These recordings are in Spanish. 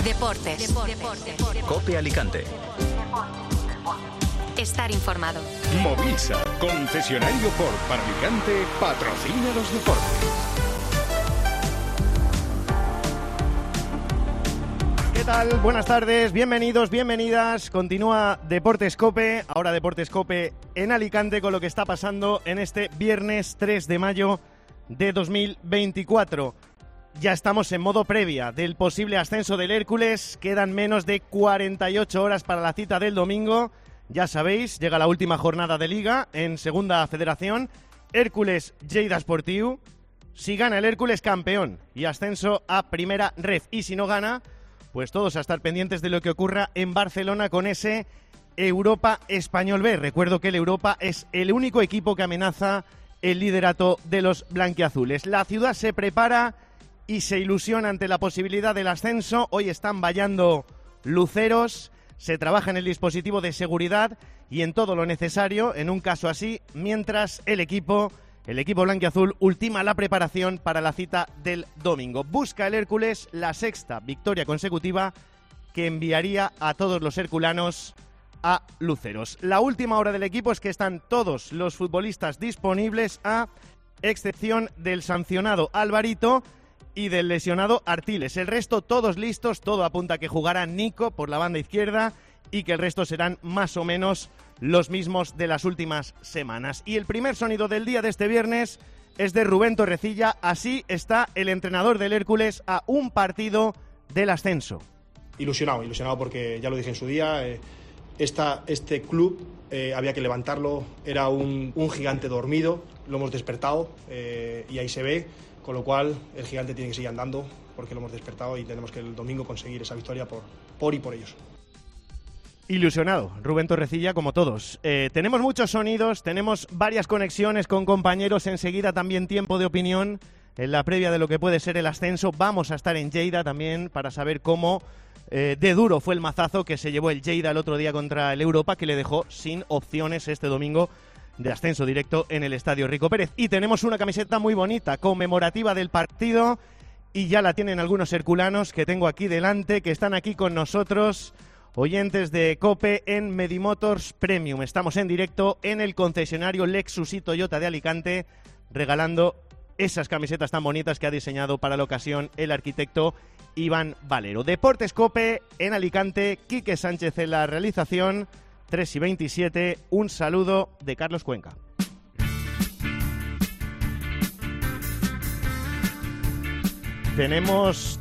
Deportes. COPE Alicante. Estar informado. Movisa, concesionario Ford para Alicante, patrocina los deportes. ¿Qué tal? Buenas tardes, bienvenidos, bienvenidas. Continúa Deportes COPE, ahora Deportes COPE en Alicante con lo que está pasando en este viernes 3 de mayo de 2024. Ya estamos en modo previa del posible ascenso del Hércules. Quedan menos de 48 horas para la cita del domingo. Ya sabéis, llega la última jornada de Liga en Segunda Federación. Hércules Lleida Esportiu. Si gana el Hércules, campeón y ascenso a Primera Ref. Y si no gana, pues todos a estar pendientes de lo que ocurra en Barcelona con ese Europa Español B. Recuerdo que el Europa es el único equipo que amenaza el liderato de los blanquiazules. La ciudad se prepara y se ilusiona ante la posibilidad del ascenso. Hoy están vallando luceros, se trabaja en el dispositivo de seguridad y en todo lo necesario, en un caso así, mientras el equipo blanquiazul ultima la preparación para la cita del domingo. Busca el Hércules la sexta victoria consecutiva que enviaría a todos los herculanos a luceros. La última hora del equipo es que están todos los futbolistas disponibles, a excepción del sancionado Alvarito y del lesionado Artiles. El resto todos listos, todo apunta a que jugará Nico por la banda izquierda y que el resto serán más o menos los mismos de las últimas semanas. Y el primer sonido del día de este viernes es de Rubén Torrecilla. Así está el entrenador del Hércules a un partido del ascenso. Ilusionado porque ya lo dije en su día, este club había que levantarlo, era un gigante dormido, lo hemos despertado y ahí se ve. Con lo cual, el gigante tiene que seguir andando porque lo hemos despertado y tenemos que el domingo conseguir esa victoria por ellos. Ilusionado, Rubén Torrecilla, como todos. Tenemos muchos sonidos, tenemos varias conexiones con compañeros, enseguida también tiempo de opinión en la previa de lo que puede ser el ascenso. Vamos a estar en Lleida también para saber cómo de duro fue el mazazo que se llevó el Lleida el otro día contra el Europa, que le dejó sin opciones este domingo de ascenso directo en el Estadio Rico Pérez. Y tenemos una camiseta muy bonita, conmemorativa del partido, y ya la tienen algunos herculanos que tengo aquí delante, que están aquí con nosotros, oyentes de COPE en Medimotors Premium. Estamos en directo en el concesionario Lexus y Toyota de Alicante, regalando esas camisetas tan bonitas que ha diseñado para la ocasión el arquitecto Iván Valero. Deportes COPE en Alicante, Quique Sánchez en la realización. 3:27, un saludo de Carlos Cuenca. Teníamos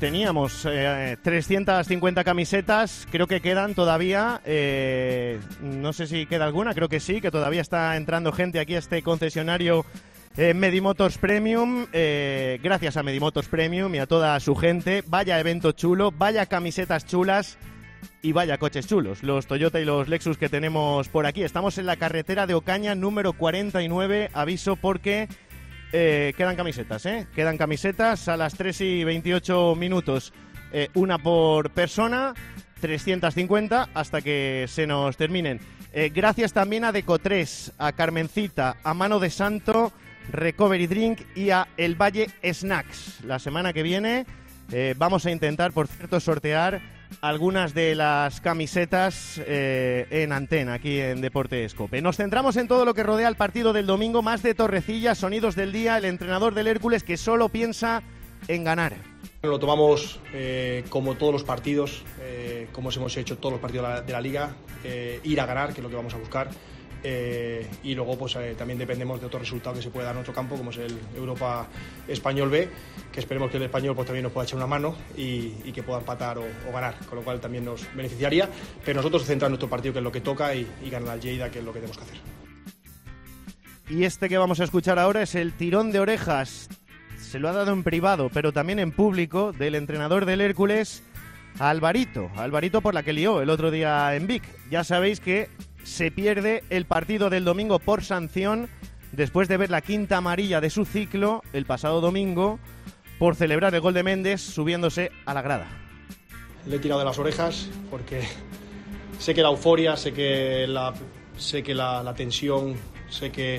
350 camisetas, creo que quedan todavía, no sé si queda alguna, creo que sí, que todavía está entrando gente aquí a este concesionario Medimotors Premium. Gracias a Medimotors Premium y a toda su gente, vaya evento chulo, vaya camisetas chulas y vaya coches chulos, los Toyota y los Lexus que tenemos por aquí. Estamos en la carretera de Ocaña número 49, aviso porque quedan camisetas, quedan camisetas a las 3:28, una por persona, 350 hasta que se nos terminen. Gracias también a Deco3, a Carmencita, a Mano de Santo, Recovery Drink y a El Valle Snacks. La semana que viene vamos a intentar, por cierto, sortear algunas de las camisetas en antena aquí en Deportes COPE. Nos centramos en todo lo que rodea el partido del domingo, más de Torrecilla, sonidos del día, el entrenador del Hércules que solo piensa en ganar. Lo tomamos como todos los partidos, como hemos hecho todos los partidos de la Liga, ir a ganar, que es lo que vamos a buscar. Y luego pues también dependemos de otro resultado que se pueda dar en otro campo, como es el Europa Español B, que esperemos que el Español pues también nos pueda echar una mano y que pueda empatar o ganar, con lo cual también nos beneficiaría, pero nosotros centramos en nuestro partido, que es lo que toca, y ganar al Lleida, que es lo que tenemos que hacer. Y este que vamos a escuchar ahora es el tirón de orejas, se lo ha dado en privado pero también en público, del entrenador del Hércules a Alvarito por la que lió el otro día en Vic. Ya sabéis que se pierde el partido del domingo por sanción después de ver la quinta amarilla de su ciclo el pasado domingo por celebrar el gol de Méndez subiéndose a la grada. Le he tirado de las orejas porque sé que la euforia, sé que la tensión, sé que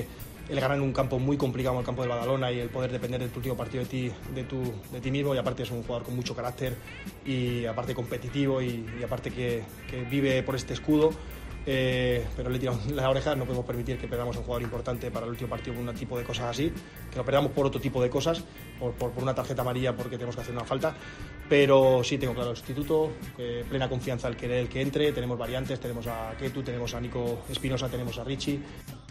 el ganar en un campo muy complicado como el campo de Badalona y el poder depender del último partido de ti mismo, y aparte es un jugador con mucho carácter y aparte competitivo y aparte que vive por este escudo. Pero le tiramos la oreja, no podemos permitir que perdamos a un jugador importante para el último partido por un tipo de cosas así, que lo perdamos por otro tipo de cosas, por una tarjeta amarilla porque tenemos que hacer una falta. Pero sí tengo claro el sustituto, plena confianza el que entre, tenemos variantes, tenemos a Ketu, tenemos a Nico Espinosa, tenemos a Richie.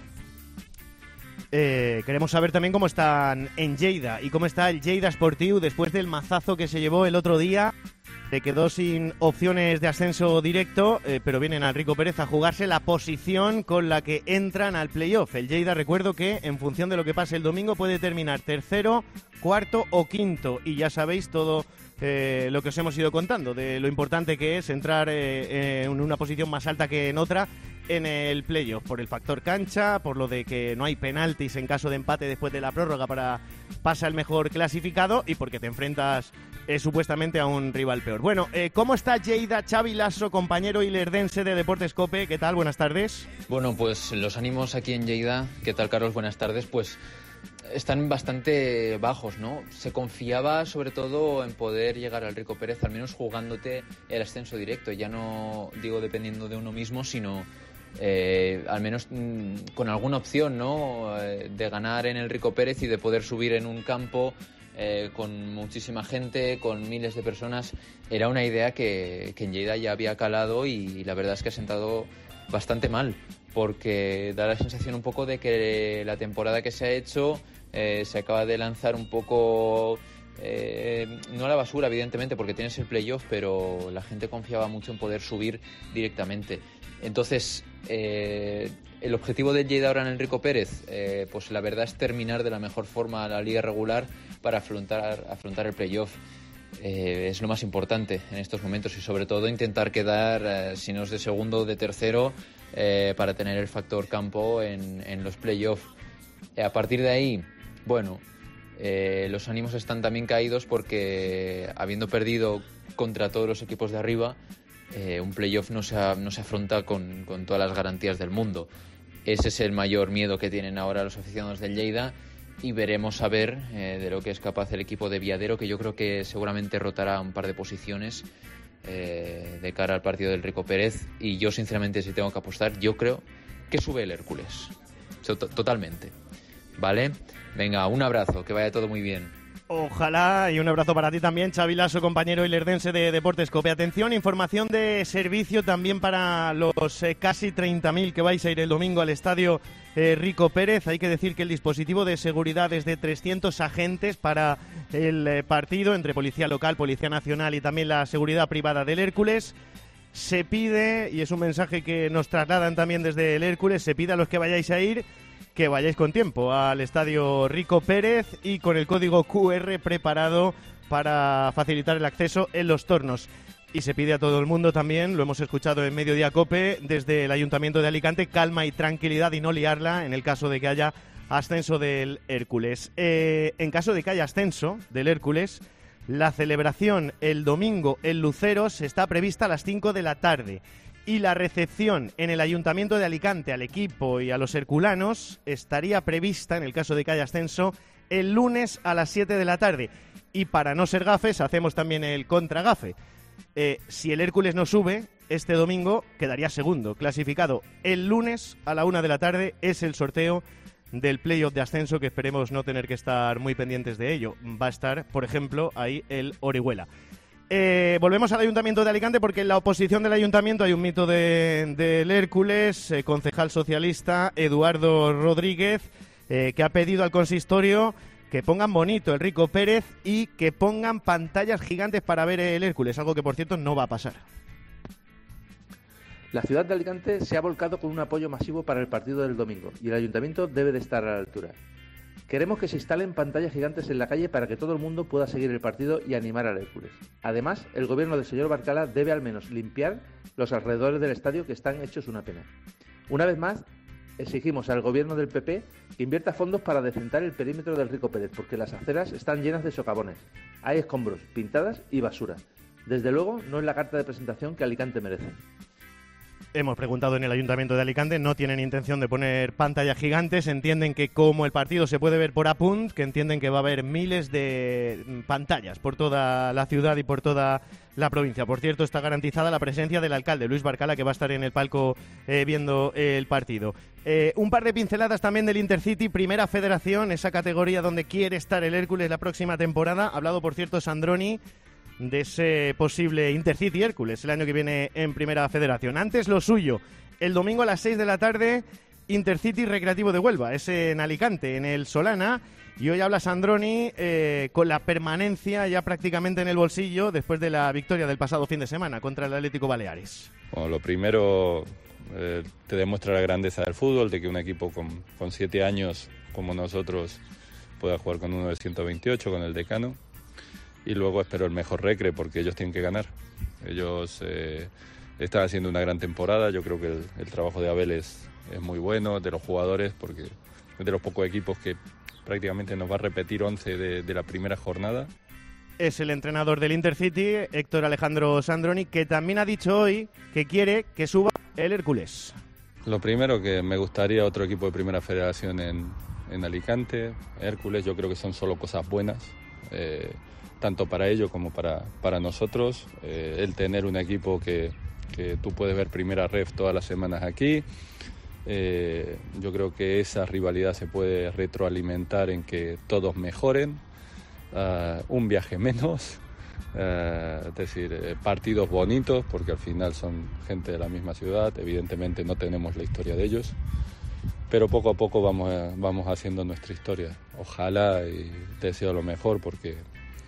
Queremos saber también cómo están en Lleida y cómo está el Lleida Sportiu después del mazazo que se llevó el otro día. Se quedó sin opciones de ascenso directo, pero vienen al Rico Pérez a jugarse la posición con la que entran al playoff. El Lleida, recuerdo que en función de lo que pase el domingo puede terminar tercero, cuarto o quinto. Y ya sabéis todo lo que os hemos ido contando, de lo importante que es entrar en una posición más alta que en otra en el playoff, por el factor cancha, por lo de que no hay penaltis en caso de empate después de la prórroga para pasar el mejor clasificado y porque te enfrentas supuestamente a un rival peor. Bueno, ¿cómo está Lleida? Xavi Lasso, compañero ilerdense de Deportes COPE, ¿qué tal? Buenas tardes. Bueno, pues los ánimos aquí en Lleida, ¿qué tal, Carlos? Buenas tardes. Pues están bastante bajos, ¿no? Se confiaba sobre todo en poder llegar al Rico Pérez, al menos jugándote el ascenso directo, ya no digo dependiendo de uno mismo, sino al menos con alguna opción, ¿no? De ganar en el Rico Pérez y de poder subir en un campo con muchísima gente, con miles de personas. Era una idea que en Lleida ya había calado y la verdad es que ha sentado bastante mal, porque da la sensación un poco de que la temporada que se ha hecho se acaba de lanzar un poco, no a la basura evidentemente porque tienes el playoff, pero la gente confiaba mucho en poder subir directamente. Entonces el objetivo del Lleida ahora en el Rico Pérez, pues la verdad es terminar de la mejor forma la liga regular para afrontar el playoff. Es lo más importante en estos momentos y sobre todo intentar quedar, si no es de segundo o de tercero, para tener el factor campo en los playoffs. A partir de ahí, bueno, los ánimos están también caídos porque habiendo perdido contra todos los equipos de arriba, un playoff no se afronta con todas las garantías del mundo. Ese es el mayor miedo que tienen ahora los aficionados del Lleida y veremos a ver de lo que es capaz el equipo de Viadero, que yo creo que seguramente rotará un par de posiciones de cara al partido del Rico Pérez. Y yo sinceramente, si tengo que apostar, yo creo que sube el Hércules totalmente, ¿vale? Venga, un abrazo, que vaya todo muy bien. Ojalá, y un abrazo para ti también, Xavi Lasso, compañero ilerdense de Deportes COPE. Atención, información de servicio también para los casi 30.000 que vais a ir el domingo al estadio Rico Pérez. Hay que decir que el dispositivo de seguridad es de 300 agentes para el partido, entre policía local, policía nacional y también la seguridad privada del Hércules. Se pide, y es un mensaje que nos trasladan también desde el Hércules, se pide a los que vayáis a ir que vayáis con tiempo al estadio Rico Pérez y con el código QR preparado para facilitar el acceso en los tornos. Y se pide a todo el mundo también, lo hemos escuchado en Mediodía COPE, desde el Ayuntamiento de Alicante, calma y tranquilidad y no liarla en el caso de que haya ascenso del Hércules. En caso de que haya ascenso del Hércules, la celebración el domingo en Luceros está prevista a las 5 de la tarde. Y la recepción en el Ayuntamiento de Alicante al equipo y a los herculanos estaría prevista, en el caso de que haya ascenso, el lunes a las 7 de la tarde. Y para no ser gafes, hacemos también el contragafe. Si el Hércules no sube, este domingo quedaría segundo, clasificado. El lunes a la 1 de la tarde es el sorteo del playoff de ascenso, que esperemos no tener que estar muy pendientes de ello. Va a estar, por ejemplo, ahí el Orihuela. Volvemos al Ayuntamiento de Alicante porque en la oposición del Ayuntamiento hay un mito del Hércules, concejal socialista Eduardo Rodríguez, que ha pedido al consistorio que pongan bonito el Rico Pérez y que pongan pantallas gigantes para ver el Hércules, algo que por cierto no va a pasar. La ciudad de Alicante se ha volcado con un apoyo masivo para el partido del domingo y el Ayuntamiento debe de estar a la altura. Queremos que se instalen pantallas gigantes en la calle para que todo el mundo pueda seguir el partido y animar al Hércules. Además, el gobierno del señor Barcala debe al menos limpiar los alrededores del estadio, que están hechos una pena. Una vez más, exigimos al gobierno del PP que invierta fondos para decentar el perímetro del Rico Pérez, porque las aceras están llenas de socavones, hay escombros, pintadas y basura. Desde luego, no es la carta de presentación que Alicante merece. Hemos preguntado en el Ayuntamiento de Alicante, no tienen intención de poner pantallas gigantes, entienden que como el partido se puede ver por Apunt, que entienden que va a haber miles de pantallas por toda la ciudad y por toda la provincia. Por cierto, está garantizada la presencia del alcalde, Luis Barcala, que va a estar en el palco viendo el partido. Un par de pinceladas también del Intercity, Primera Federación, esa categoría donde quiere estar el Hércules la próxima temporada. Ha hablado, por cierto, Sandroni de ese posible Intercity Hércules el año que viene en Primera Federación. Antes lo suyo, el domingo a las 6 de la tarde, Intercity Recreativo de Huelva, es en Alicante, en el Solana, y hoy habla Sandroni con la permanencia ya prácticamente en el bolsillo después de la victoria del pasado fin de semana contra el Atlético Baleares. Bueno, lo primero, te demuestra la grandeza del fútbol, de que un equipo con 7 años como nosotros pueda jugar con uno de 128, con el Decano. Y luego espero el mejor recre, porque ellos tienen que ganar. Ellos están haciendo una gran temporada. Yo creo que el trabajo de Abel es muy bueno, de los jugadores, porque es de los pocos equipos que prácticamente nos va a repetir 11 de la primera jornada. Es el entrenador del Intercity, Héctor Alejandro Sandroni, que también ha dicho hoy que quiere que suba el Hércules. Lo primero, que me gustaría otro equipo de Primera Federación en Alicante. Hércules, yo creo que son solo cosas buenas. Tanto para ellos como para nosotros, el tener un equipo que tú puedes ver Primera Ref todas las semanas aquí, yo creo que esa rivalidad se puede retroalimentar en que todos mejoren, un viaje menos, es decir, partidos bonitos, porque al final son gente de la misma ciudad, evidentemente no tenemos la historia de ellos, pero poco a poco vamos haciendo nuestra historia. Ojalá, y te deseo lo mejor, porque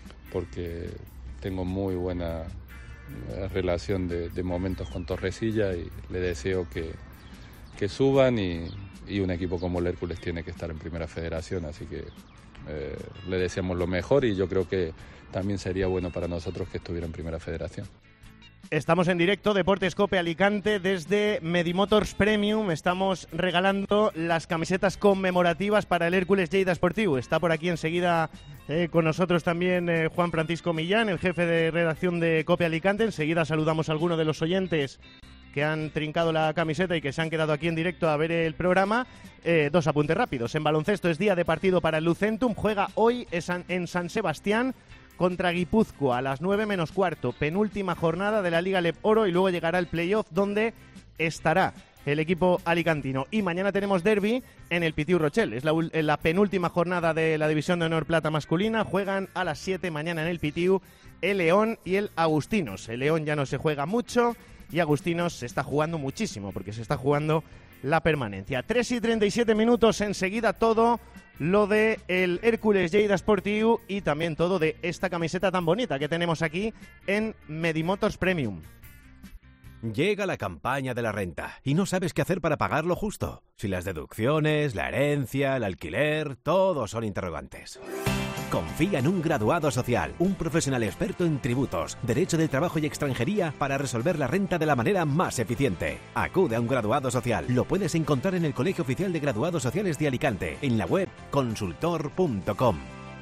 tengo muy buena relación de momentos con Torrecilla y le deseo que suban, y un equipo como el Hércules tiene que estar en Primera Federación, así que le deseamos lo mejor, y yo creo que también sería bueno para nosotros que estuviera en Primera Federación. Estamos en directo, Deportes Cope Alicante, desde Medimotors Premium. Estamos regalando las camisetas conmemorativas para el Hércules Lleida Sportiu. Está por aquí enseguida con nosotros también Juan Francisco Millán, el jefe de redacción de Cope Alicante. Enseguida saludamos a algunos de los oyentes que han trincado la camiseta y que se han quedado aquí en directo a ver el programa. Dos apuntes rápidos. En baloncesto es día de partido para el Lucentum. Juega hoy en San Sebastián contra Guipúzcoa a las 9 menos cuarto, penúltima jornada de la Liga Leb Oro, y luego llegará el playoff donde estará el equipo alicantino. Y mañana tenemos derbi en el Pitiu Rochelle, es la penúltima jornada de la División de Honor Plata masculina. Juegan a las 7 mañana en el Pitiu el León y el Agustinos. El León ya no se juega mucho y Agustinos se está jugando muchísimo, porque se está jugando la permanencia. 3:37 minutos, enseguida todo lo de el Hércules Lleida Sportiu y también todo de esta camiseta tan bonita que tenemos aquí en Medimotors Premium. Llega la campaña de la renta y no sabes qué hacer para pagarlo justo. Si las deducciones, la herencia, el alquiler, todos son interrogantes. Confía en un graduado social, un profesional experto en tributos, derecho del trabajo y extranjería para resolver la renta de la manera más eficiente. Acude a un graduado social. Lo puedes encontrar en el Colegio Oficial de Graduados Sociales de Alicante, en la web consultor.com.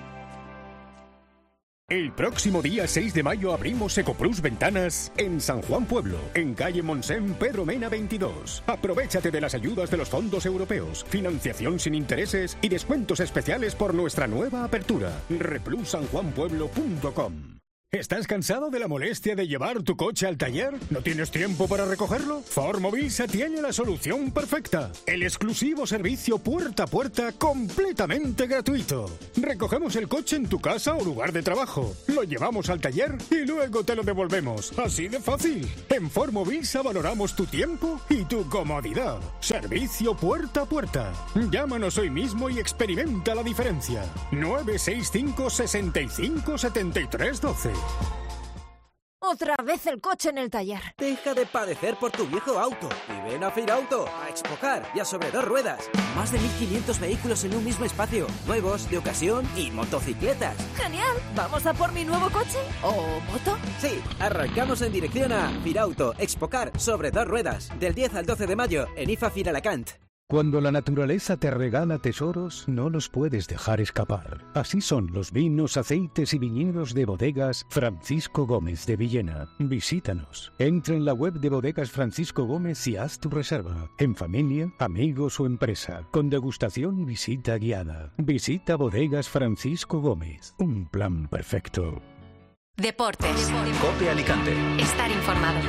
El próximo día 6 de mayo abrimos Ecoplus Ventanas en San Juan Pueblo, en calle Montseny, Pedro Mena 22. Aprovechate de las ayudas de los fondos europeos, financiación sin intereses y descuentos especiales por nuestra nueva apertura. replussanjuanpueblo.com. ¿Estás cansado de la molestia de llevar tu coche al taller? ¿No tienes tiempo para recogerlo? Formovisa tiene la solución perfecta. El exclusivo servicio puerta a puerta completamente gratuito. Recogemos el coche en tu casa o lugar de trabajo. Lo llevamos al taller y luego te lo devolvemos. Así de fácil. En Formovisa valoramos tu tiempo y tu comodidad. Servicio puerta a puerta. Llámanos hoy mismo y experimenta la diferencia. 965 65 73 12. Otra vez el coche en el taller. Deja de padecer por tu viejo auto y ven a Firauto, a Expocar y a Sobre Dos Ruedas. Más de 1.500 vehículos en un mismo espacio, nuevos, de ocasión y motocicletas. ¡Genial! ¿Vamos a por mi nuevo coche? ¿O moto? Sí, arrancamos en dirección a Firauto, Expocar, Sobre Dos Ruedas, del 10 al 12 de mayo en IFA Firalacant. Cuando la naturaleza te regala tesoros, no los puedes dejar escapar. Así son los vinos, aceites y viñedos de Bodegas Francisco Gómez de Villena. Visítanos. Entra en la web de Bodegas Francisco Gómez y haz tu reserva. En familia, amigos o empresa. Con degustación y visita guiada. Visita Bodegas Francisco Gómez. Un plan perfecto. Deportes. COPE Alicante. Estar informado.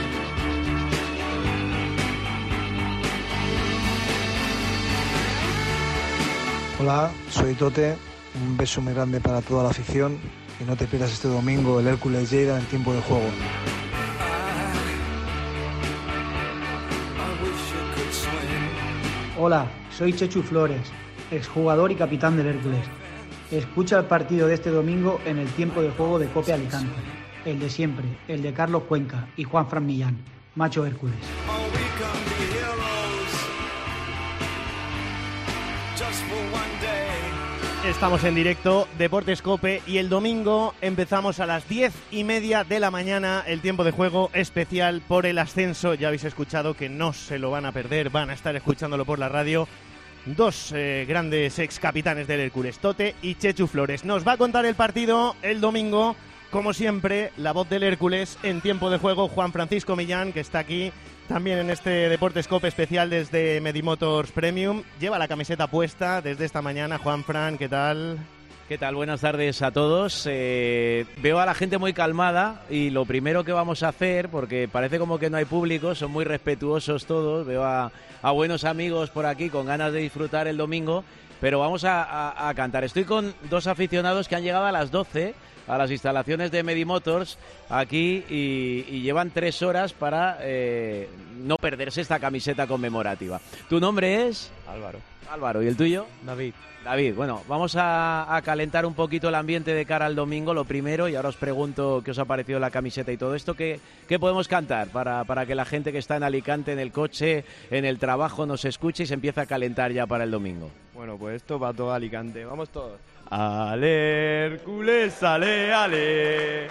Hola, soy Tote, un beso muy grande para toda la afición y no te pierdas este domingo el Hércules Lleida en tiempo de juego. Hola, soy Chechu Flores, exjugador y capitán del Hércules. Escucha el partido de este domingo en el tiempo de juego de COPE Alicante, el de siempre, el de Carlos Cuenca y Juanfran Millán, Macho Hércules. Estamos en directo, Deportes COPE, y el domingo empezamos a las 10:30 de la mañana, el tiempo de juego especial por el ascenso. Ya habéis escuchado que no se lo van a perder, van a estar escuchándolo por la radio. Dos grandes ex capitanes del Hércules, Tote y Chechu Flores. Nos va a contar el partido el domingo, como siempre, la voz del Hércules en tiempo de juego, Juan Francisco Millán, que está aquí también en este Deportes COPE especial desde Medimotors Premium. Lleva la camiseta puesta desde esta mañana. Juanfran, ¿qué tal? ¿Qué tal? Buenas tardes a todos. Veo a la gente muy calmada y lo primero que vamos a hacer, porque parece como que no hay público, son muy respetuosos todos, veo a buenos amigos por aquí con ganas de disfrutar el domingo, pero vamos a cantar. Estoy con dos aficionados que han llegado a las 12 a las instalaciones de Medimotors aquí y llevan 3 horas para no perderse esta camiseta conmemorativa. ¿Tu nombre es? Álvaro. ¿Y el tuyo? David, bueno, vamos a calentar un poquito el ambiente de cara al domingo, lo primero, y ahora os pregunto qué os ha parecido la camiseta y todo esto. ¿Qué podemos cantar para que la gente que está en Alicante, en el coche, en el trabajo, nos escuche y se empiece a calentar ya para el domingo? Bueno, pues esto para todo Alicante. Vamos todos. Ale Hércules, ale, ale.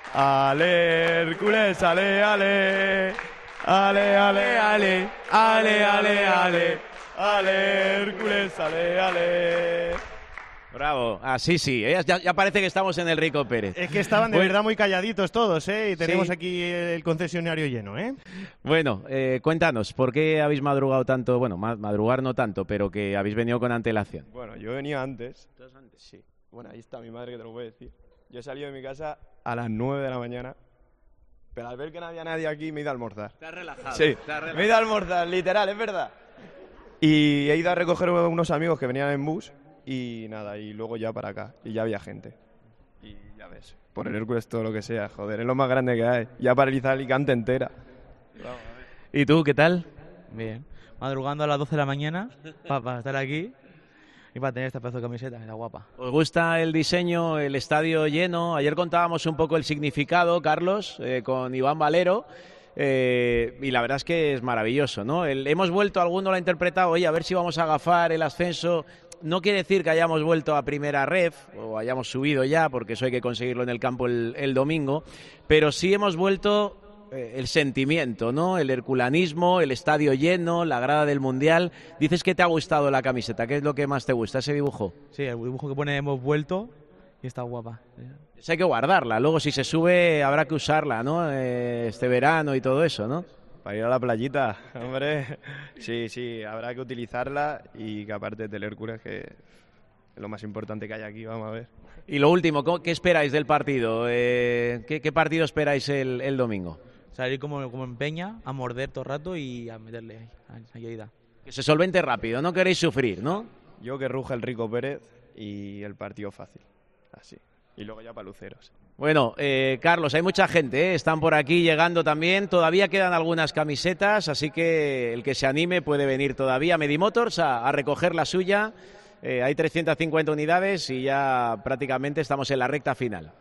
Ale Hércules, ale, ale. Ale, ale, ale. Ale, ale, ale. Ale Hércules, ale, ale. Bravo, así sí, ya parece que estamos en el Rico Pérez. Es que estaban de verdad muy calladitos todos, y tenemos aquí el concesionario lleno, Bueno, cuéntanos, ¿por qué habéis madrugado tanto? Bueno, madrugar no tanto, pero que habéis venido con antelación. Bueno, yo venía antes. ¿Tú antes? Sí. Bueno, ahí está mi madre que te lo puede decir. Yo he salido de mi casa a las 9 de la mañana, pero al ver que no había nadie aquí me he ido a almorzar. ¿Te has relajado? Sí, me he ido a almorzar, literal, es verdad. Y he ido a recoger a unos amigos que venían en bus y nada, y luego ya para acá, y ya había gente. Y ya ves, por el Hércules todo lo que sea, joder, es lo más grande que hay. Ya paraliza Alicante entera. ¿Y tú, qué tal? Bien, madrugando a las 12 de la mañana para estar aquí y para tener esta pedazo de camiseta, está guapa. ¿Os gusta el diseño, el estadio lleno? Ayer contábamos un poco el significado, Carlos, con Iván Valero. Y la verdad es que es maravilloso, ¿no? Hemos vuelto, alguno lo ha interpretado, oye, a ver si vamos a agafar el ascenso. No quiere decir que hayamos vuelto a primera ref o hayamos subido ya, porque eso hay que conseguirlo en el campo el domingo, pero sí hemos vuelto el sentimiento, ¿no? El herculanismo, el estadio lleno, la grada del Mundial. Dices que te ha gustado la camiseta, ¿qué es lo que más te gusta, ese dibujo? Sí, el dibujo que pone hemos vuelto y está guapa. Esa hay que guardarla, luego si se sube habrá que usarla, ¿no? Este verano y todo eso, ¿no? Para ir a la playita, hombre. Sí, habrá que utilizarla y que aparte del Hércules, que es lo más importante que hay aquí, vamos a ver. Y lo último, ¿qué esperáis del partido? ¿Qué partido esperáis el domingo? Salir como en Peña, a morder todo el rato y a meterle ahí. Que se solvente rápido, no queréis sufrir, ¿no? Yo que ruja el Rico Pérez y el partido fácil, así. Y luego ya paluceros. Bueno, Carlos, hay mucha gente, están por aquí llegando también. Todavía quedan algunas camisetas, así que el que se anime puede venir todavía a Medimotors a recoger la suya. Hay 350 unidades y ya prácticamente estamos en la recta final.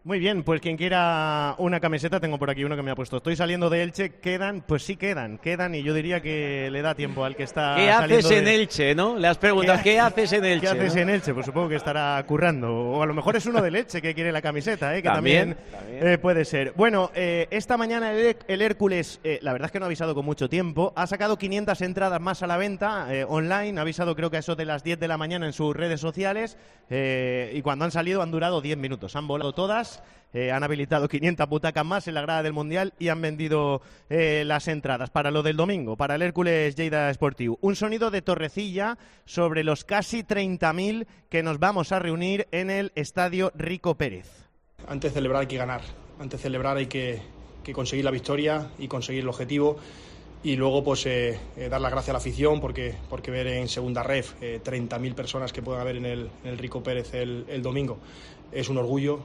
Muy bien, pues quien quiera una camiseta, tengo por aquí uno que me ha puesto. Estoy saliendo de Elche, quedan, pues sí quedan, y yo diría que le da tiempo al que está ¿Qué saliendo haces en Elche, no? Le has preguntado, ¿qué haces en Elche? ¿Qué haces ¿no? en Elche? Pues supongo que estará currando. O a lo mejor es uno del Elche que quiere la camiseta, que también. Puede ser. Bueno, esta mañana el Hércules, la verdad es que no ha avisado con mucho tiempo, ha sacado 500 entradas más a la venta online, ha avisado creo que a eso de las 10 de la mañana en sus redes sociales, y cuando han salido han durado 10 minutos, han volado todas. Han habilitado 500 butacas más en la grada del Mundial y han vendido las entradas para lo del domingo, para el Hércules Lleida Esportiu. Un sonido de Torrecilla sobre los casi 30.000 que nos vamos a reunir en el Estadio Rico Pérez. Antes de celebrar hay que ganar, antes de celebrar hay que conseguir la victoria y conseguir el objetivo. Y luego pues dar las gracias a la afición porque ver en segunda ref 30.000 personas que puedan haber en el Rico Pérez el domingo es un orgullo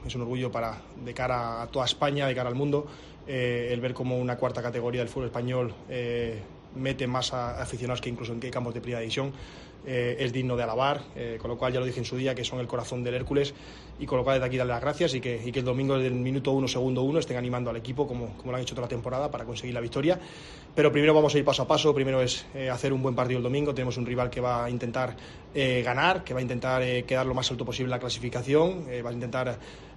de cara a toda España, de cara al mundo, el ver como una cuarta categoría del fútbol español mete más a aficionados que incluso en campos de primera división. Es digno de alabar, con lo cual ya lo dije en su día que son el corazón del Hércules, y con lo cual desde aquí darle las gracias y que el domingo del minuto 1, segundo 1 estén animando al equipo como lo han hecho toda la temporada para conseguir la victoria. Pero primero vamos a ir paso a paso, primero es hacer un buen partido el domingo. Tenemos un rival que va a intentar ganar, que va a intentar quedar lo más alto posible en la clasificación, va a intentar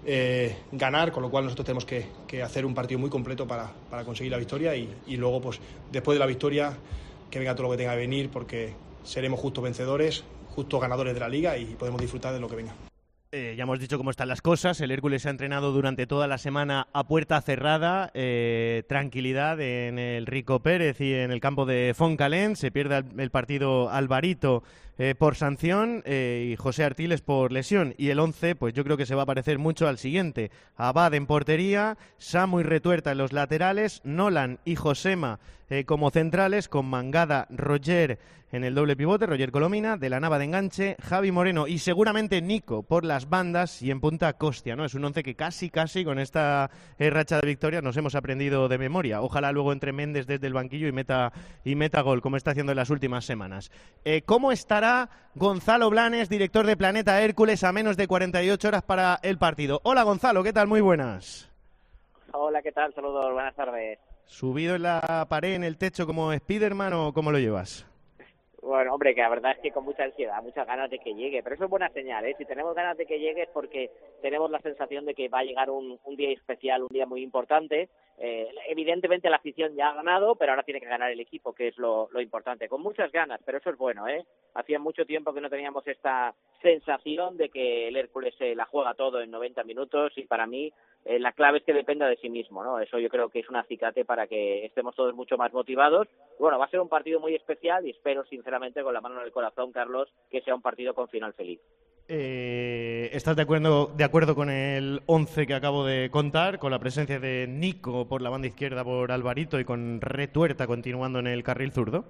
ganar, con lo cual nosotros tenemos que hacer un partido muy completo para conseguir la victoria y luego pues después de la victoria que venga todo lo que tenga que venir, porque seremos justos vencedores, justos ganadores de la Liga y podemos disfrutar de lo que venga. Ya hemos dicho cómo están las cosas. El Hércules se ha entrenado durante toda la semana a puerta cerrada. Tranquilidad en el Rico Pérez y en el campo de Foncalén. Se pierde el partido Alvarito por sanción y José Artiles por lesión. Y el 11, pues yo creo que se va a parecer mucho al siguiente. Abad en portería, Samu y Retuerta en los laterales, Nolan y Josema como centrales, con Mangada, Roger en el doble pivote, Roger Colomina, De la Nava de enganche, Javi Moreno y seguramente Nico por las bandas y en punta Costia, ¿no? Es un once que casi con esta racha de victorias nos hemos aprendido de memoria. Ojalá luego entre Méndez desde el banquillo y meta gol, como está haciendo en las últimas semanas. ¿Cómo estará Gonzalo Blanes, director de Planeta Hércules, a menos de 48 horas para el partido? Hola Gonzalo, ¿qué tal? Muy buenas. Hola, ¿qué tal? Saludos, buenas tardes. ¿Subido en la pared, en el techo como Spiderman o cómo lo llevas? Bueno, hombre, que la verdad es que con mucha ansiedad, muchas ganas de que llegue, pero eso es buena señal, ¿eh? Si tenemos ganas de que llegue es porque tenemos la sensación de que va a llegar un día especial, un día muy importante. Evidentemente la afición ya ha ganado, pero ahora tiene que ganar el equipo, que es lo importante, con muchas ganas, pero eso es bueno, ¿eh? Hacía mucho tiempo que no teníamos esta sensación de que el Hércules se la juega todo en 90 minutos y para mí la clave es que dependa de sí mismo, ¿no? Eso yo creo que es un acicate para que estemos todos mucho más motivados. Bueno, va a ser un partido muy especial y espero sinceramente, con la mano en el corazón, Carlos, que sea un partido con final feliz. ¿Estás de acuerdo con el 11 que acabo de contar, con la presencia de Nico por la banda izquierda por Alvarito y con Retuerta continuando en el carril zurdo?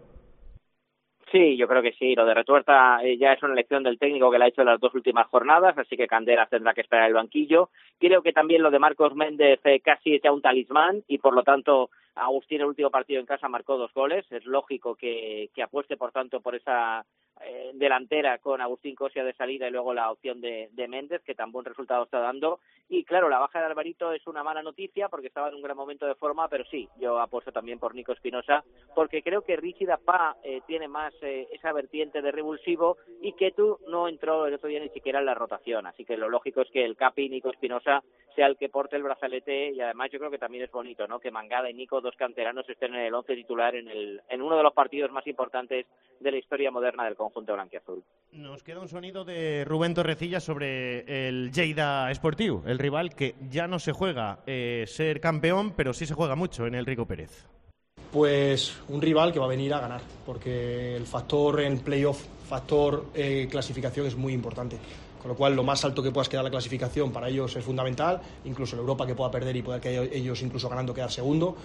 Sí, yo creo que sí. Lo de Retuerta ya es una elección del técnico que la ha hecho en las dos últimas jornadas, así que Canderas tendrá que esperar el banquillo. Creo que también lo de Marcos Méndez casi es ya un talismán y por lo tanto Agustín el último partido en casa marcó 2 goles. Es lógico que apueste por tanto por esa delantera con Agustín Cosia de salida y luego la opción de Méndez, que tan buen resultado está dando. Y claro, la baja de Alvarito es una mala noticia porque estaba en un gran momento de forma, pero sí, yo apuesto también por Nico Espinosa porque creo que Richie Dapá tiene más esa vertiente de revulsivo y que tú no entró el otro día ni siquiera en la rotación, así que lo lógico es que el capi Nico Espinosa sea el que porte el brazalete y además yo creo que también es bonito, ¿no? Que Mangada y Nico, dos canteranos, estén en el 11 titular en uno de los partidos más importantes de la historia moderna del conjunto blanquiazul. Nos queda un sonido de Rubén Torrecilla sobre el Lleida Esportiu, el rival que ya no se juega ser campeón, pero sí se juega mucho en el Rico Pérez. Pues un rival que va a venir a ganar, porque el factor en playoff, factor clasificación es muy importante. Con lo cual, lo más alto que puedas quedar la clasificación para ellos es fundamental, incluso en Europa que pueda perder y poder que ellos incluso ganando quedar segundo.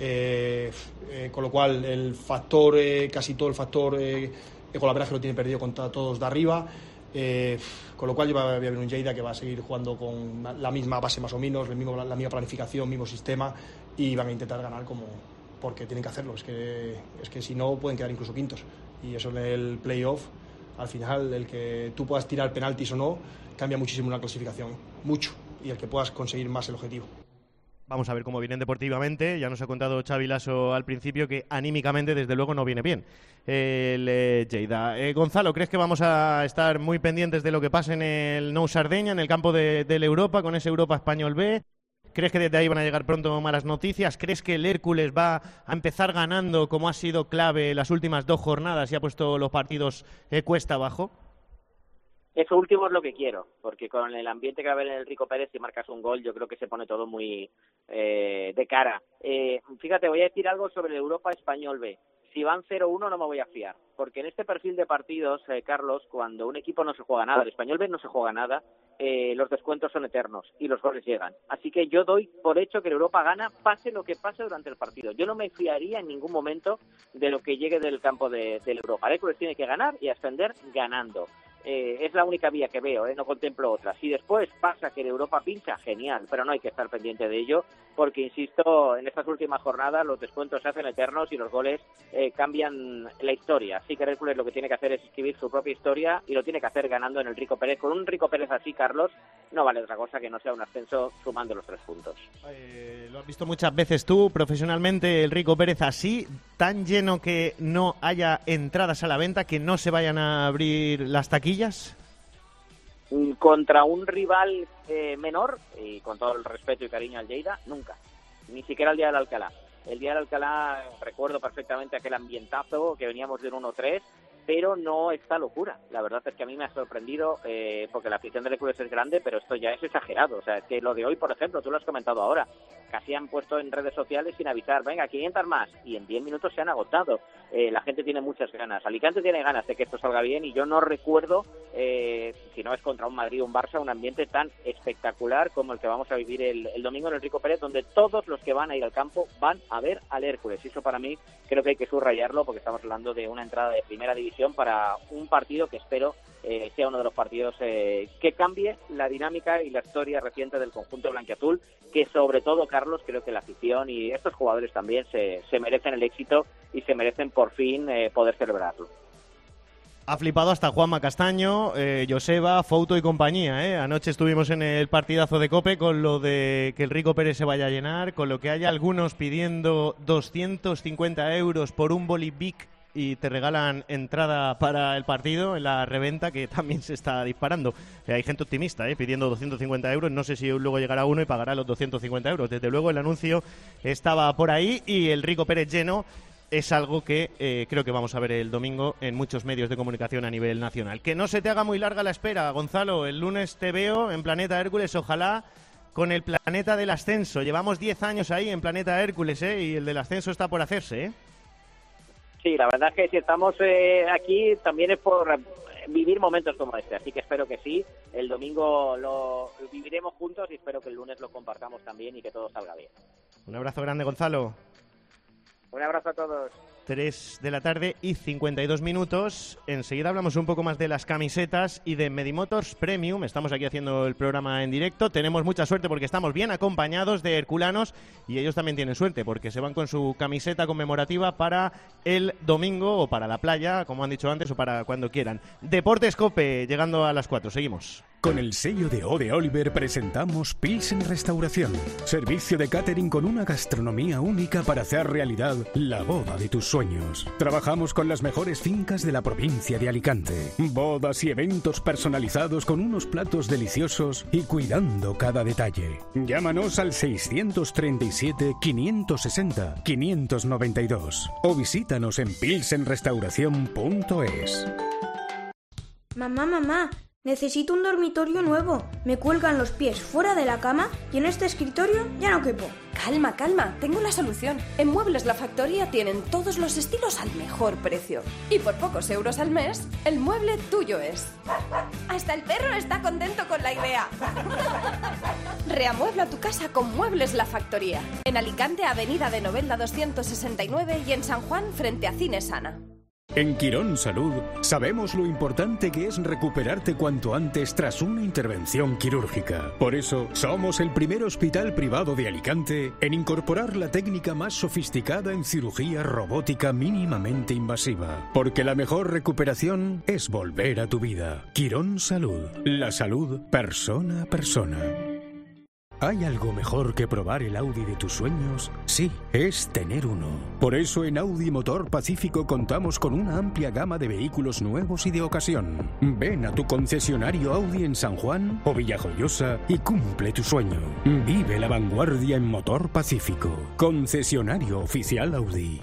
Con lo cual, el factor, casi todo el factor colaboraje lo tiene perdido contra todos de arriba. Con lo cual, va a haber un Lleida que va a seguir jugando con la misma base más o menos, la misma planificación, mismo sistema y van a intentar ganar porque tienen que hacerlo. Es que si no pueden quedar incluso quintos y eso en el playoff. Al final, el que tú puedas tirar penaltis o no cambia muchísimo la clasificación, mucho. y el que puedas conseguir más el objetivo. Vamos a ver cómo vienen deportivamente. Ya nos ha contado Xavi Lasso al principio que anímicamente, desde luego, no viene bien el Lleida. Gonzalo, ¿crees que vamos a estar muy pendientes de lo que pase en el Nou Sardeña, en el campo del Europa, con ese Europa Español B? ¿Crees que desde ahí van a llegar pronto malas noticias? ¿Crees que el Hércules va a empezar ganando, como ha sido clave las últimas 2 jornadas y ha puesto los partidos cuesta abajo? Eso último es lo que quiero, porque con el ambiente que va a haber en el Rico Pérez, si marcas un gol, yo creo que se pone todo muy de cara. Fíjate, voy a decir algo sobre el Europa Español B. Si van 0-1 no me voy a fiar, porque en este perfil de partidos, Carlos, cuando un equipo no se juega nada, el Español B no se juega nada, los descuentos son eternos y los goles llegan. Así que yo doy por hecho que el Europa gana, pase lo que pase durante el partido. Yo no me fiaría en ningún momento de lo que llegue del campo del Europa. El Hércules tiene que ganar y ascender ganando. Es la única vía que veo, no contemplo otra. Si después pasa que el Europa pincha, genial, pero no hay que estar pendiente de ello, porque, insisto, en estas últimas jornadas los descuentos se hacen eternos y los goles cambian la historia. Así que el Hércules lo que tiene que hacer es escribir su propia historia y lo tiene que hacer ganando en el Rico Pérez. Con un Rico Pérez así, Carlos, no vale otra cosa que no sea un ascenso sumando los 3 puntos. Lo has visto muchas veces tú, profesionalmente, el Rico Pérez así, tan lleno que no haya entradas a la venta, que no se vayan a abrir las taquillas. Contra un rival menor, y con todo el respeto y cariño al Lleida, nunca. Ni siquiera el día del Alcalá. El día del Alcalá recuerdo perfectamente aquel ambientazo que veníamos de un 1-3, pero no esta locura. La verdad es que a mí me ha sorprendido, porque la afición del Hércules es grande, pero esto ya es exagerado. O sea, es que lo de hoy, por ejemplo, tú lo has comentado ahora, casi han puesto en redes sociales sin avisar, venga, 500 más, y en 10 minutos se han agotado. La gente tiene muchas ganas. Alicante tiene ganas de que esto salga bien, y yo no recuerdo, si no es contra un Madrid o un Barça, un ambiente tan espectacular como el que vamos a vivir el domingo en el Rico Pérez, donde todos los que van a ir al campo van a ver al Hércules. Y eso para mí creo que hay que subrayarlo, porque estamos hablando de una entrada de primera división para un partido que espero sea uno de los partidos que cambie la dinámica y la historia reciente del conjunto blanquiazul, que sobre todo, Carlos, creo que la afición y estos jugadores también se merecen el éxito y se merecen por fin poder celebrarlo. Ha flipado hasta Juanma Castaño, Joseba, Fouto y compañía. Anoche estuvimos en el partidazo de COPE con lo de que el Rico Pérez se vaya a llenar, con lo que hay algunos pidiendo 250 euros por un Bolivic y te regalan entrada para el partido en la reventa, que también se está disparando. Hay gente optimista pidiendo 250 euros. No sé si luego llegará uno y pagará los 250 euros. Desde luego el anuncio estaba por ahí, y el Rico Pérez lleno es algo que creo que vamos a ver el domingo en muchos medios de comunicación a nivel nacional. Que no se te haga muy larga la espera, Gonzalo. El lunes te veo en Planeta Hércules, ojalá con el planeta del ascenso. Llevamos 10 años ahí en Planeta Hércules, y el del ascenso está por hacerse, Sí, la verdad es que si estamos aquí también es por vivir momentos como este, así que espero que sí. El domingo lo viviremos juntos y espero que el lunes lo compartamos también y que todo salga bien. Un abrazo grande, Gonzalo. Un abrazo a todos. 3 de la tarde y 52 minutos. Enseguida hablamos un poco más de las camisetas y de Medimotors Premium. Estamos aquí haciendo el programa en directo. Tenemos mucha suerte porque estamos bien acompañados de herculanos, y ellos también tienen suerte porque se van con su camiseta conmemorativa para el domingo, o para la playa, como han dicho antes, o para cuando quieran. Deportes COPE, llegando a las 4. Seguimos. Con el sello de O. de Oliver presentamos Pilsen Restauración. Servicio de catering con una gastronomía única para hacer realidad la boda de tus sueños. Trabajamos con las mejores fincas de la provincia de Alicante. Bodas y eventos personalizados con unos platos deliciosos y cuidando cada detalle. Llámanos al 637-560-592 o visítanos en pilsenrestauración.es. Mamá, necesito un dormitorio nuevo. Me cuelgan los pies fuera de la cama y en este escritorio ya no quepo. Calma, tengo la solución. En Muebles La Factoría tienen todos los estilos al mejor precio. Y por pocos euros al mes, el mueble tuyo es. Hasta el perro está contento con la idea. Reamuebla tu casa con Muebles La Factoría. En Alicante, Avenida de Novelda 269, y en San Juan, frente a Cine Sana. En Quirón Salud sabemos lo importante que es recuperarte cuanto antes tras una intervención quirúrgica. Por eso, somos el primer hospital privado de Alicante en incorporar la técnica más sofisticada en cirugía robótica mínimamente invasiva. Porque la mejor recuperación es volver a tu vida. Quirón Salud. La salud persona a persona. ¿Hay algo mejor que probar el Audi de tus sueños? Sí, es tener uno. Por eso en Audi Motor Pacífico contamos con una amplia gama de vehículos nuevos y de ocasión. Ven a tu concesionario Audi en San Juan o Villajoyosa y cumple tu sueño. Vive la vanguardia en Motor Pacífico. Concesionario oficial Audi.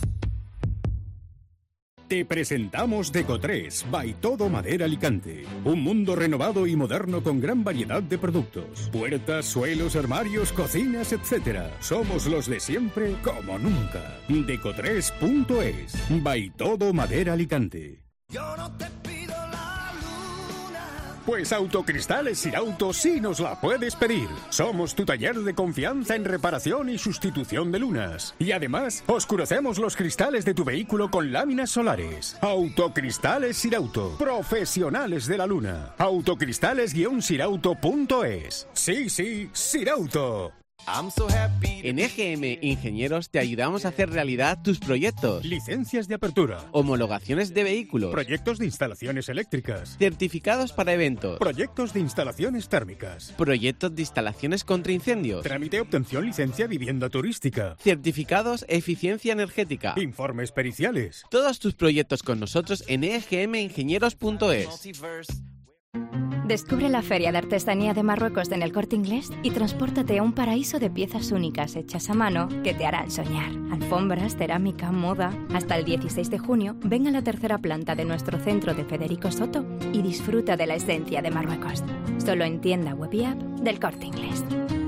Te presentamos Deco3 by Todo Madera Alicante. Un mundo renovado y moderno con gran variedad de productos. Puertas, suelos, armarios, cocinas, etc. Somos los de siempre como nunca. Deco3.es by Todo Madera Alicante. Yo no te pido la luna. Pues Autocristales Sirauto sí nos la puedes pedir. Somos tu taller de confianza en reparación y sustitución de lunas. Y además, oscurecemos los cristales de tu vehículo con láminas solares. Autocristales Sirauto. Profesionales de la luna. Autocristales-sirauto.es. Sí, Sirauto. En EGM Ingenieros te ayudamos a hacer realidad tus proyectos. Licencias de apertura. Homologaciones de vehículos. Proyectos de instalaciones eléctricas. Certificados para eventos. Proyectos de instalaciones térmicas. Proyectos de instalaciones contra incendios. Trámite obtención licencia vivienda turística. Certificados eficiencia energética. Informes periciales. Todos tus proyectos con nosotros en egmingenieros.es. Descubre la Feria de Artesanía de Marruecos en El Corte Inglés y transpórtate a un paraíso de piezas únicas hechas a mano que te harán soñar. Alfombras, cerámica, moda... Hasta el 16 de junio, ven a la tercera planta de nuestro centro de Federico Soto y disfruta de la esencia de Marruecos. Solo en tienda web y app del Corte Inglés.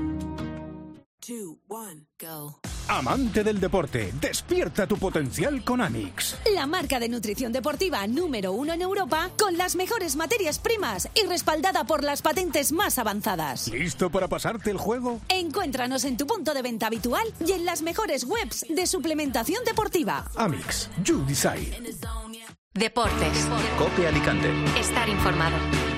2, 1, go. Amante del deporte, despierta tu potencial con Amix. La marca de nutrición deportiva número 1 en Europa, con las mejores materias primas y respaldada por las patentes más avanzadas. ¿Listo para pasarte el juego? Encuéntranos en tu punto de venta habitual y en las mejores webs de suplementación deportiva. Amix, you decide. Deportes. COPE Alicante. Estar informado.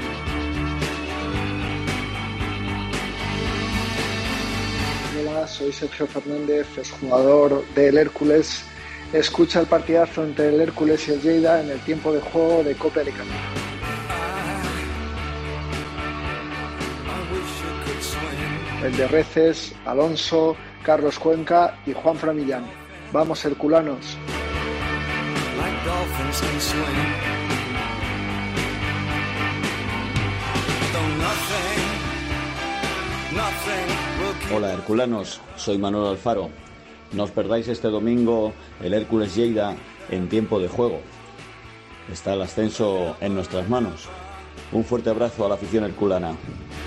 Hola, soy Sergio Fernández, exjugador del Hércules. Escucha el partidazo entre el Hércules y el Lleida en el tiempo de juego de COPE Alicante. El de Reces, Alonso, Carlos Cuenca y Juan Framillán. Vamos, herculanos. Hola herculanos, soy Manuel Alfaro. No os perdáis este domingo el Hércules Lleida en tiempo de juego. Está el ascenso en nuestras manos. Un fuerte abrazo a la afición herculana.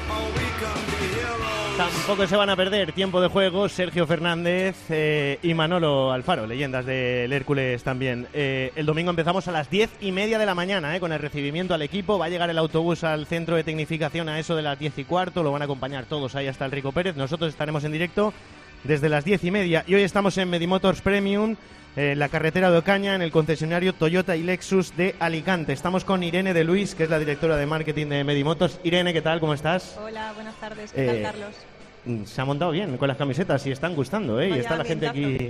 Tampoco se van a perder tiempo de juego Sergio Fernández y Manolo Alfaro, leyendas del Hércules también. El domingo empezamos a las 10:30 de la mañana con el recibimiento al equipo. Va a llegar el autobús al centro de tecnificación a eso de las 10:15. Lo van a acompañar todos ahí hasta el Rico Pérez. Nosotros estaremos en directo desde las 10:30 y hoy estamos en Medimotors Premium, la carretera de Ocaña, en el concesionario Toyota y Lexus de Alicante. Estamos con Irene de Luis, que es la directora de marketing de Medimotors. Irene, ¿qué tal? ¿Cómo estás? Hola, buenas tardes. ¿Qué tal, Carlos? Se ha montado bien con las camisetas y están gustando, y está la gente aquí.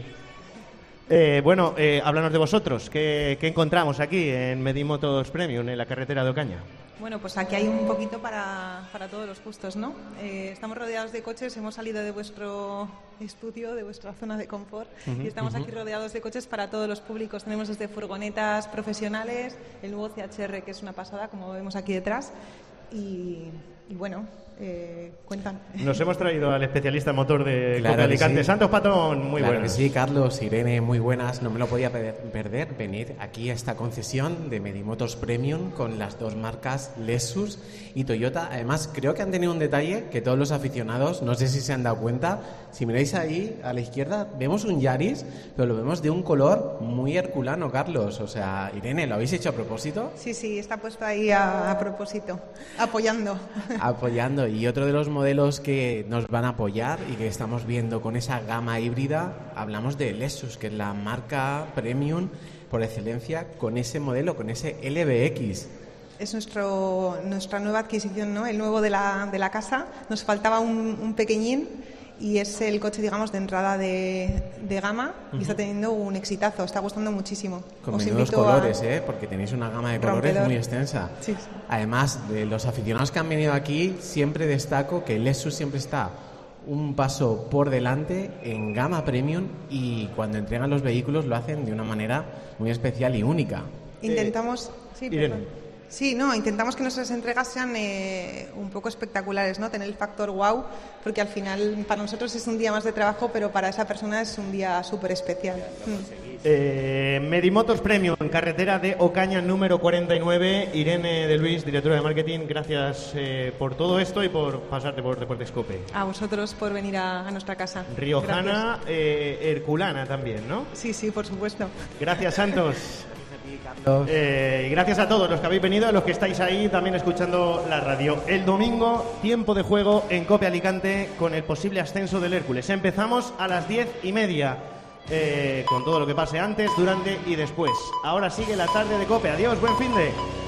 Háblanos de vosotros. ¿Qué encontramos aquí en Medimotors Premium, en la carretera de Ocaña? Bueno, pues aquí hay un poquito para todos los gustos, ¿no? Estamos rodeados de coches, hemos salido de vuestro estudio, de vuestra zona de confort, y estamos aquí rodeados de coches para todos los públicos. Tenemos desde furgonetas profesionales, el nuevo CHR, que es una pasada, como vemos aquí detrás, y bueno... cuentan. Nos hemos traído al especialista en motor de Claro COPE Alicante. sí. Santos Patón, muy Claro buenas. que sí, Carlos, Irene, muy buenas. No me lo podía perder venir aquí a esta concesión de Medimotors Premium con las dos marcas Lexus y Toyota. Además, creo que han tenido un detalle que todos los aficionados, no sé si se han dado cuenta, si miráis ahí a la izquierda, vemos un Yaris, pero lo vemos de un color muy herculano, Carlos. O sea, Irene, ¿lo habéis hecho a propósito? Sí, está puesto ahí a propósito, apoyando. Apoyando. Y otro de los modelos que nos van a apoyar y que estamos viendo con esa gama híbrida, hablamos de Lexus, que es la marca premium por excelencia con ese modelo, con ese LBX. Es nuestra nueva adquisición, ¿no? El nuevo de la casa. Nos faltaba un pequeñín y es el coche, digamos, de entrada de gama y está teniendo un exitazo, está gustando muchísimo. Con Os menudos invito colores, porque tenéis una gama de colores Rompedor. muy extensa. Sí. Además, de los aficionados que han venido aquí, siempre destaco que Lexus siempre está un paso por delante en gama premium y cuando entregan los vehículos lo hacen de una manera muy especial y única. Intentamos... Sí, Irene. perdón. Sí, no, intentamos que nuestras entregas sean un poco espectaculares, ¿no? Tener el factor wow, porque al final para nosotros es un día más de trabajo, pero para esa persona es un día súper especial. Medimotos Premium, carretera de Ocaña número 49. Irene de Luis, directora de marketing, gracias por todo esto y por pasarte por Deportes Cope. A vosotros por venir a nuestra casa. Riojana, herculana también, ¿no? Sí, sí, por supuesto. Gracias, Santos. Y gracias a todos los que habéis venido, a los que estáis ahí también escuchando la radio. El domingo, tiempo de juego en Cope Alicante con el posible ascenso del Hércules. Empezamos a las 10:30 con todo lo que pase antes, durante y después. Ahora sigue la tarde de Cope. Adiós, buen finde.